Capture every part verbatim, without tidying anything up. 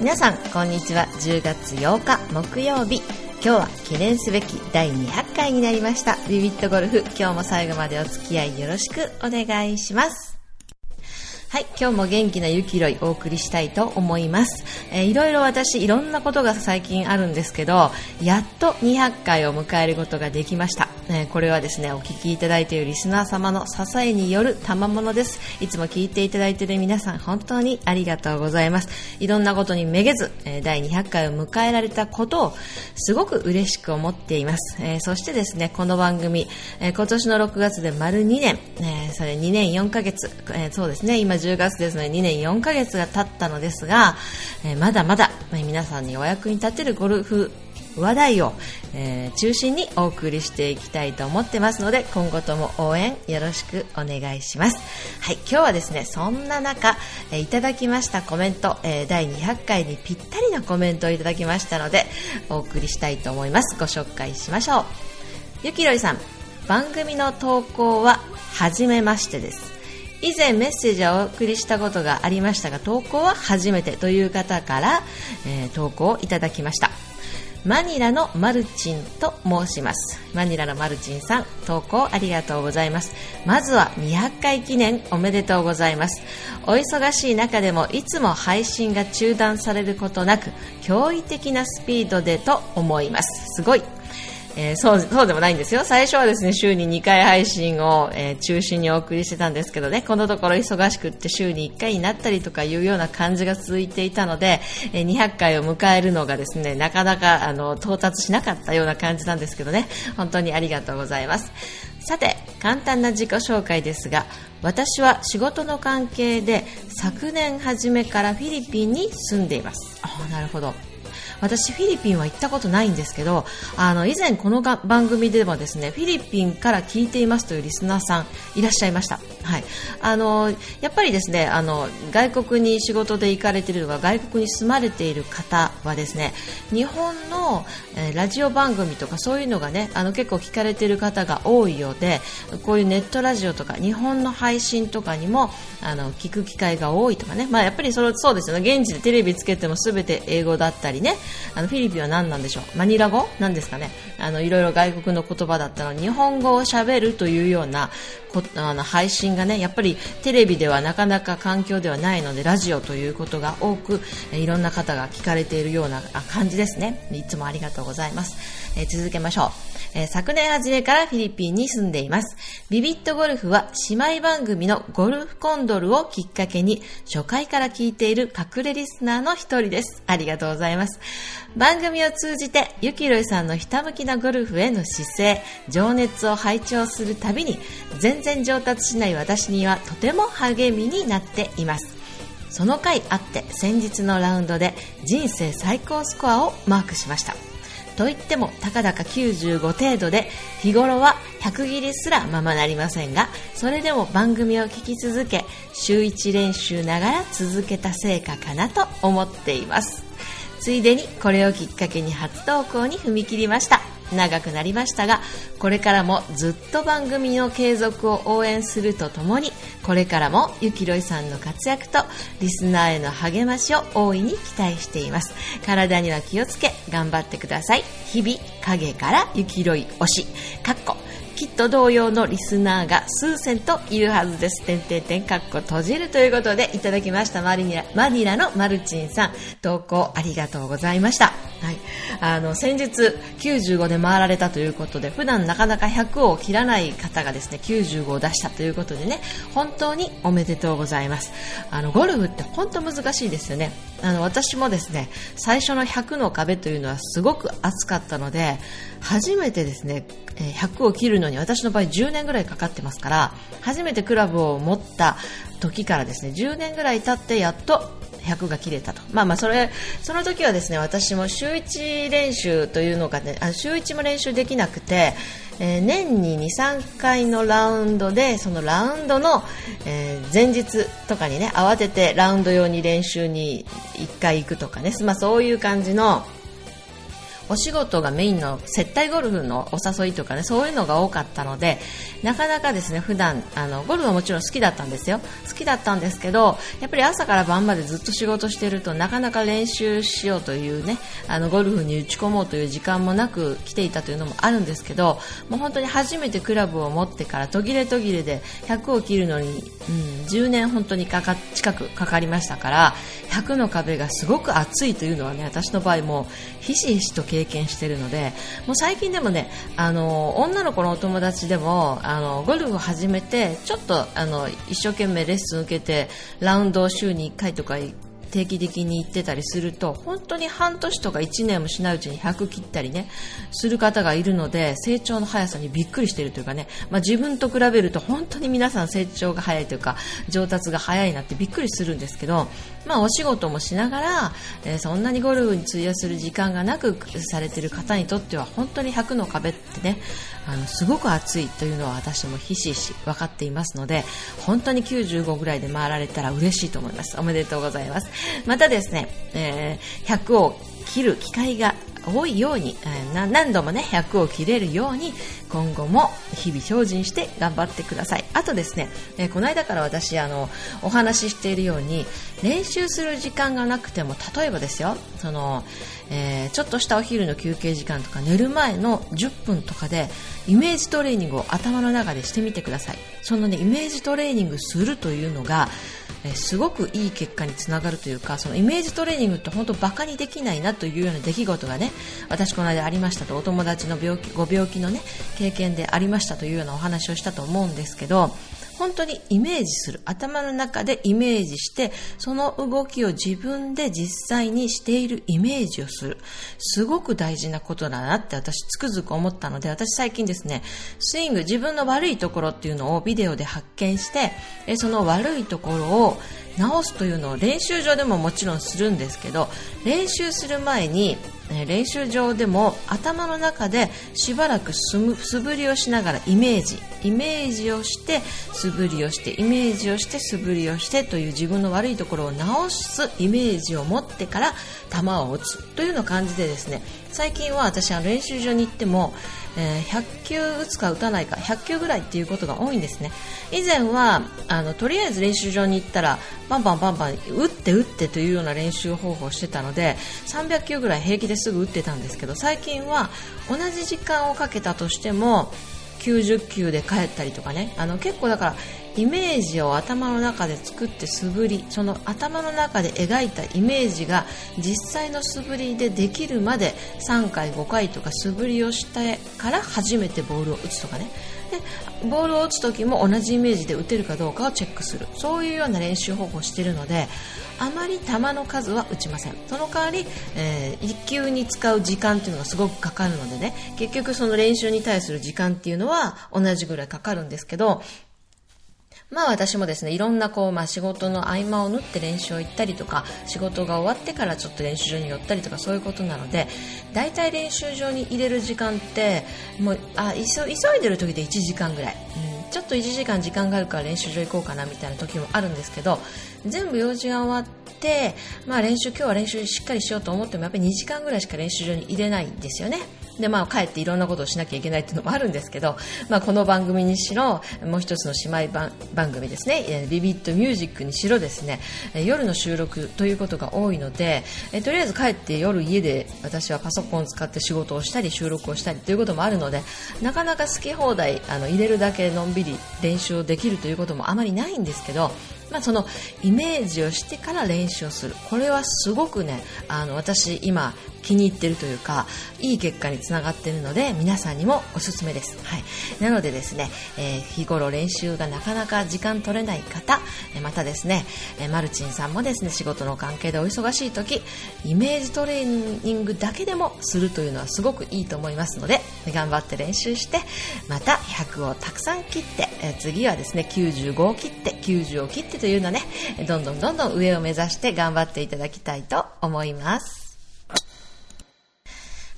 皆さんこんにちは。じゅうがつようか木曜日、今日は記念すべきだいにひゃっかいになりました。ビビットゴルフ、今日も最後までお付き合いよろしくお願いします。はい、今日も元気なゆきろいお送りしたいと思います。えー、いろいろ私いろんなことが最近あるんですけど、やっとにひゃっかいを迎えることができました。えー、これはですね、お聞きいただいているリスナー様の支えによる賜物です。いつも聞いていただいている皆さん本当にありがとうございます。いろんなことにめげず、えー、だいにひゃっかいを迎えられたことをすごく嬉しく思っています。えー、そしてですね、この番組、えー、今年のろくがつで丸にねん、えー、それにねんよんかげつ、えー、そうですね、今じゅうがつですのでにねんよんかげつが経ったのですが、えー、まだまだ、えー、皆さんにお役に立てるゴルフ話題を、えー、中心にお送りしていきたいと思ってますので、今後とも応援よろしくお願いします。はい、今日はですね、そんな中、えー、いただきましたコメント、えー、だいにひゃっかいにぴったりなコメントをいただきましたのでお送りしたいと思います。ご紹介しましょう。ゆきろいさん、番組の投稿は初めましてです。以前メッセージをお送りしたことがありましたが、投稿は初めてという方から、えー、投稿をいただきました。マニラのマルチンと申します。マニラのマルチンさん、投稿ありがとうございます。まずはにひゃっかい記念おめでとうございます。お忙しい中でもいつも配信が中断されることなく、驚異的なスピードでと思います。すごい。えー、そう、そうでもないんですよ。最初はですね、週ににかい配信を、えー、中心にお送りしてたんですけどね、このところ忙しくって週にいっかいになったりとかいうような感じが続いていたので、えー、にひゃっかいを迎えるのがですね、なかなかあの到達しなかったような感じなんですけどね、本当にありがとうございます。さて、簡単な自己紹介ですが、私は仕事の関係で昨年初めからフィリピンに住んでいます。ああ、なるほど。私フィリピンは行ったことないんですけど、あの以前このが番組ではですね、フィリピンから聞いていますというリスナーさんいらっしゃいました。はい、あのやっぱりですね、あの外国に仕事で行かれているとか外国に住まれている方はですね、日本の、えー、ラジオ番組とかそういうのがね、あの結構聞かれている方が多いようで、こういうネットラジオとか日本の配信とかにもあの聞く機会が多いとかね、まあやっぱりそれそうですよね。現地でテレビつけてもすべて英語だったりね。あのフィリピンは何なんでしょう、マニラ語なんですかね。あのいろいろ外国の言葉だったのに日本語を喋るというようなこあの配信がね、やっぱりテレビではなかなか環境ではないので、ラジオということが多く、えいろんな方が聞かれているような感じですね。いつもありがとうございます。えー、続けましょう。えー、昨年初めからフィリピンに住んでいます。ビビットゴルフは姉妹番組のゴルフコンドルをきっかけに初回から聞いている隠れリスナーの一人です。ありがとうございます。番組を通じてゆきろいさんのひたむきなゴルフへの姿勢、情熱を拝聴するたびに全然上達しない私にはとても励みになっています。その回あって先日のラウンドで人生最高スコアをマークしました。といってもたかだかきゅうじゅうご程度で、日頃はひゃく切りすらままなりませんが、それでも番組を聞き続け週いち練習ながら続けた成果かなと思っています。ついでにこれをきっかけに初投稿に踏み切りました。長くなりましたが、これからもずっと番組の継続を応援するとともに、これからもゆきろいさんの活躍とリスナーへの励ましを大いに期待しています。体には気をつけ頑張ってください。日々影からゆきろい推しかっこきっと同様のリスナーが数千といるはずです。点々点かっこ閉じるということでいただきました。マニラ、マニラのマルチンさん、投稿ありがとうございました。はい、あの先日きゅうじゅうごで回られたということで、普段なかなかひゃくを切らない方がですね、きゅうじゅうごを出したということでね、本当におめでとうございます。あのゴルフって本当難しいですよね。あの私もですね、最初のひゃくの壁というのはすごく厚かったので、初めてですねひゃくを切るのに私の場合じゅうねんぐらいかかってますから、初めてクラブを持った時からですねじゅうねんぐらい経ってやっとひゃくが切れたと。まあまあそれその時はですね、私も週いち練習というのがね、あ週いちも練習できなくて、えー、年に にさんかいのラウンドで、そのラウンドの、えー、前日とかにね慌ててラウンド用に練習にいっかい行くとかね、まあそういう感じのお仕事がメインの接待ゴルフのお誘いとかね、そういうのが多かったので、なかなかですね、普段あのゴルフはもちろん好きだったんですよ。好きだったんですけど、やっぱり朝から晩までずっと仕事しているとなかなか練習しようというね、あのゴルフに打ち込もうという時間もなく来ていたというのもあるんですけど、もう本当に初めてクラブを持ってから途切れ途切れでひゃくを切るのに、うん、じゅうねん本当にかか近くかかりましたから、ひゃくの壁がすごく厚いというのはね、私の場合もひしひしと経験しているので、もう最近でもね、あの女の子のお友達でもあのゴルフを始めてちょっとあの一生懸命レッスン受けてラウンドを週にいっかいとか定期的に行ってたりすると、本当に半年とかいちねんもしないうちにひゃく切ったりねする方がいるので、成長の速さにびっくりしているというかね、まあ、自分と比べると本当に皆さん成長が早いというか上達が早いなってびっくりするんですけど、まあ、お仕事もしながら、えー、そんなにゴルフに費やする時間がなくされている方にとっては本当にひゃくの壁ってね、あのすごく厚いというのは私もひしひし分かっていますので、本当にきゅうじゅうごぐらいで回られたら嬉しいと思います。おめでとうございます。またですね、えー、ひゃくを切る機会が多いように、えー、何度もねひゃくを切れるように今後も日々精進して頑張ってください。あとですね、えー、この間から私あのお話ししているように、練習する時間がなくても、例えばですよ、その、えー、ちょっとしたお昼の休憩時間とか寝る前のじゅっぷんとかでイメージトレーニングを頭の中でしてみてください。そのねイメージトレーニングするというのがえー、すごくいい結果につながるというか、そのイメージトレーニングって本当バカにできないなというような出来事がね、私この間ありましたと、お友達の病気ご病気のね経験でありましたというようなお話をしたと思うんですけど、本当にイメージする、頭の中でイメージしてその動きを自分で実際にしているイメージをする、すごく大事なことだなって私つくづく思ったので、私最近ですね、スイング自分の悪いところっていうのをビデオで発見して、えその悪いところを直すというのを練習場でももちろんするんですけど、練習する前に練習場でも頭の中でしばらく素振りをしながらイメージイメージをして素振りをしてイメージをして素振りをしてという自分の悪いところを直すイメージを持ってから球を打つというような感じでですね、最近は私は練習場に行っても、えー、ひゃっきゅう打つか打たないかひゃっきゅうぐらいっていうことが多いんですね。以前はあのとりあえず練習場に行ったらバンバンバンバン打って打ってというような練習方法をしてたので、さんびゃっきゅうぐらい平気ですぐ打ってたんですけど、最近は同じ時間をかけたとしてもきゅうじゅっきゅうで帰ったりとかね、あの結構だからイメージを頭の中で作って素振り、その頭の中で描いたイメージが実際の素振りでできるまでさんかいごかいとか素振りをしてから初めてボールを打つとかね、でボールを打つ時も同じイメージで打てるかどうかをチェックする、そういうような練習方法をしているので、あまり球の数は打ちません。その代わり、えー、いっ球に使う時間っていうのがすごくかかるのでね、結局その練習に対する時間っていうのは同じぐらいかかるんですけど、まあ私もですね、いろんなこう、まあ仕事の合間を縫って練習を行ったりとか、仕事が終わってからちょっと練習場に寄ったりとか、そういうことなので、だいたい練習場に入れる時間って、もう、あ、急、急いでる時でいちじかんぐらい。うん、ちょっといちじかん時間があるから練習場行こうかなみたいな時もあるんですけど、全部用事が終わって、まあ練習、今日は練習しっかりしようと思っても、やっぱりにじかんぐらいしか練習場に入れないんですよね。でまあ帰っていろんなことをしなきゃいけないっていうのもあるんですけど、まあ、この番組にしろもう一つの姉妹 番, 番組ですね、ビビッドミュージックにしろですね、夜の収録ということが多いので、えとりあえず帰って夜家で私はパソコンを使って仕事をしたり収録をしたりということもあるので、なかなか好き放題あの入れるだけのんびり練習をできるということもあまりないんですけど、まあ、そのイメージをしてから練習をする、これはすごくね、あの私今気に入っているというかいい結果につながっているので、皆さんにもおすすめです。はい、なのでですね、えー、日頃練習がなかなか時間取れない方、またですね、えー、マルチンさんもですね、仕事の関係でお忙しい時、イメージトレーニングだけでもするというのはすごくいいと思いますので、頑張って練習して、またひゃくをたくさん切って、えー、次はですねきゅうじゅうごを切ってきゅうじゅうを切ってというのね、どんどんどんどん上を目指して頑張っていただきたいと思います。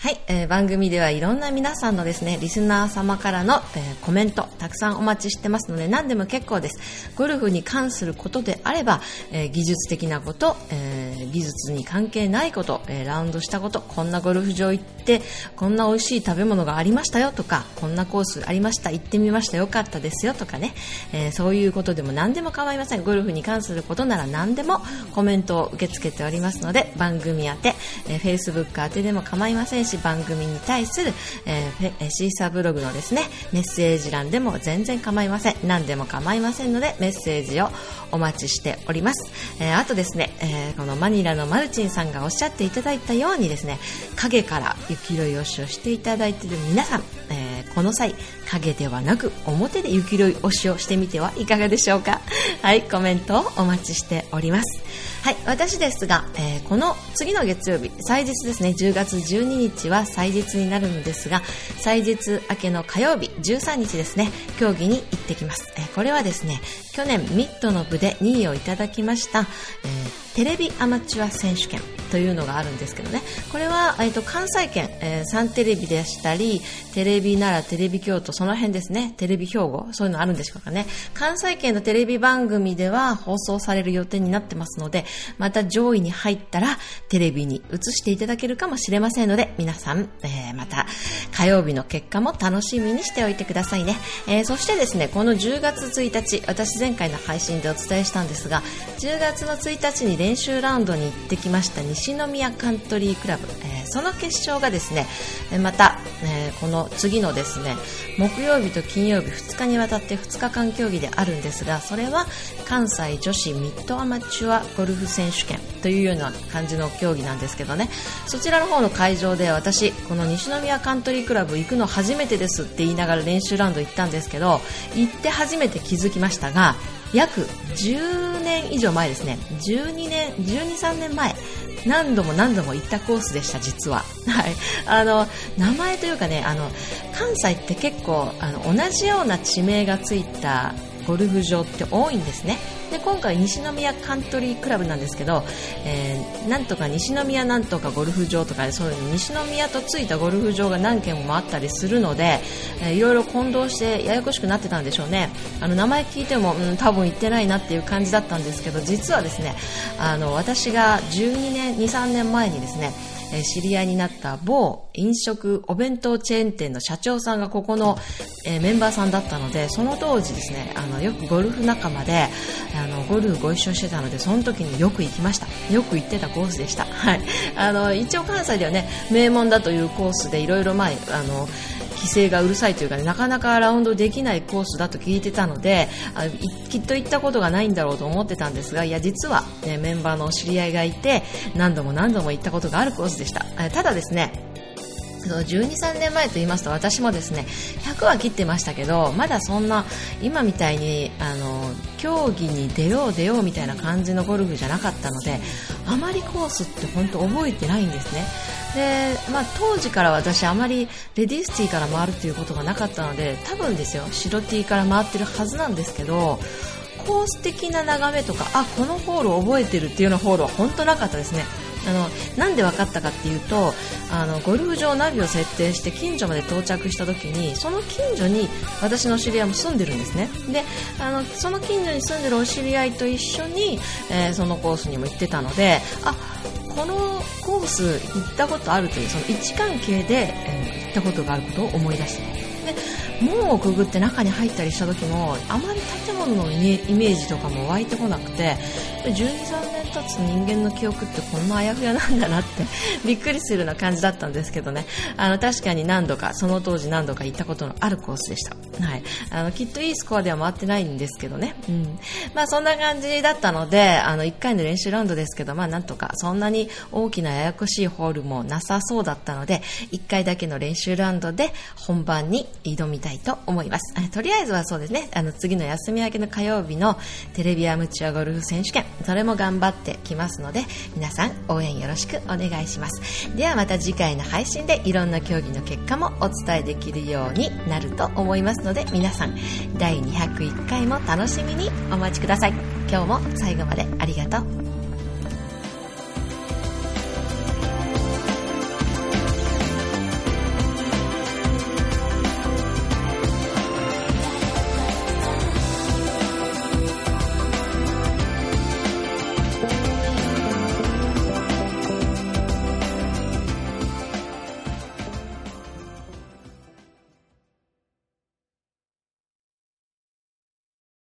はい、えー、番組ではいろんな皆さんのですね、リスナー様からの、えー、コメントたくさんお待ちしてますので、何でも結構です。ゴルフに関することであれば、えー、技術的なこと、えー、技術に関係ないこと、えー、ラウンドしたこと、こんなゴルフ場行ってこんな美味しい食べ物がありましたよとか、こんなコースありました、行ってみました、よかったですよとかね、えー、そういうことでも何でも構いません。ゴルフに関することなら何でもコメントを受け付けておりますので、番組宛て、えー、Facebook 宛てでも構いませんし、番組に対する、えー、シーサーブログのですね、メッセージ欄でも全然構いません。何でも構いませんので、メッセージをお待ちしております。えー、あとですね、えー、このマニラのマルチンさんがおっしゃっていただいたようにですね、影から雪拾い押しをしていただいている皆さん、えー、この際影ではなく表で雪拾い押しをしてみてはいかがでしょうか。はい、コメントをお待ちしております。はい、私ですが、えー、この次の月曜日、祭日ですね、じゅうがつじゅうににちは祭日になるのですが、祭日明けの火曜日じゅうさんにちですね、競技に行ってきます。えー、これはですね、去年ミッドの部でにいをいただきました、えー、テレビアマチュア選手権というのがあるんですけどね、これは、えー、と関西圏、えー、サンテレビでしたり、テレビ奈良、テレビ京都、その辺ですね、テレビ兵庫、そういうのあるんでしょうかね。関西圏のテレビ番組では放送される予定になってますので、また上位に入ったらテレビに映していただけるかもしれませんので、皆さん、えー、また火曜日の結果も楽しみにしておいてくださいね。えー、そしてですね、このじゅうがつついたち、私前回の配信でお伝えしたんですが、じゅうがつのついたちに練習ラウンドに行ってきました西宮カントリークラブ、えー、その決勝がですね、また、えー、この次のですね、木曜日と金曜日ふつかにわたってふつかかん競技であるんですが、それは関西女子ミッドアマチュアゴルフ選手権というような感じの競技なんですけどね、そちらの方の会場で私この西宮カントリークラブ行くの初めてですって言いながら練習ラウンド行ったんですけど、行って初めて気づきましたが、約じゅうねん以上前ですね、じゅうにねん、じゅうに、さんねんまえ、何度も何度も行ったコースでした、実は。はい。あの、名前というかね、あの、関西って結構、あの、同じような地名がついたゴルフ場って多いんですね。で、今回西宮カントリークラブなんですけど、えー、なんとか西宮なんとかゴルフ場とかで、そういう西宮とついたゴルフ場が何軒もあったりするので、えー、いろいろ混同してややこしくなってたんでしょうね。あの名前聞いても、うん、多分行ってないなっていう感じだったんですけど、実はですね、あの私がじゅうにねん、に、さんねんまえにですね、えー、知り合いになった某飲食お弁当チェーン店の社長さんがここの、えー、メンバーさんだったので、その当時ですね、あのよくゴルフ仲間であのゴルフご一緒してたので、その時によく行きました。よく行ってたコースでした。はい。あの一応関西ではね、名門だというコースで、いろいろ前あの規制がうるさいというか、ね、なかなかラウンドできないコースだと聞いてたので、あきっと行ったことがないんだろうと思ってたんですが、いや実は、ね、メンバーの知り合いがいて、何度も何度も行ったことがあるコースでした。ただですね、じゅうに、さんねんまえと言いますと、私もですねひゃくは切ってましたけど、まだそんな今みたいにあの競技に出よう出ようみたいな感じのゴルフじゃなかったので、あまりコースって本当覚えてないんですね。で、まあ、当時から私あまりレディースティーから回るっていうことがなかったので、多分ですよ、白ティーから回ってるはずなんですけど、コース的な眺めとか、あ、このホールを覚えてるっていうようなホールは本当なかったですね。あのなんで分かったかっていうと、あのゴルフ場ナビを設定して近所まで到着した時に、その近所に私の知り合いも住んでるんですね。で、あのその近所に住んでるお知り合いと一緒に、えー、そのコースにも行ってたので、あ、このコース行ったことあるという、その位置関係で、えー、行ったことがあることを思い出して、で門をくぐって中に入ったりした時も、あまり建物のイメージとかも湧いてこなくて、じゅうに、さんねん経つ人間の記憶ってこんなあやふやなんだなってびっくりするような感じだったんですけどね、あの確かに何度か、その当時何度か行ったことのあるコースでした。はい、あのきっといいスコアでは回ってないんですけどね、うん、まあそんな感じだったので、あのいっかいの練習ラウンドですけど、まあなんとかそんなに大きなややこしいホールもなさそうだったので、いっかいだけの練習ラウンドで本番に挑みたいと思います。とりあえずはそうですね、あの次の休み明けの火曜日のテレビアマチュアゴルフ選手権、それも頑張ってきますので、皆さん応援よろしくお願いします。ではまた次回の配信でいろんな競技の結果もお伝えできるようになると思いますので、皆さんだいにひゃくいっかいも楽しみにお待ちください。今日も最後までありがとう。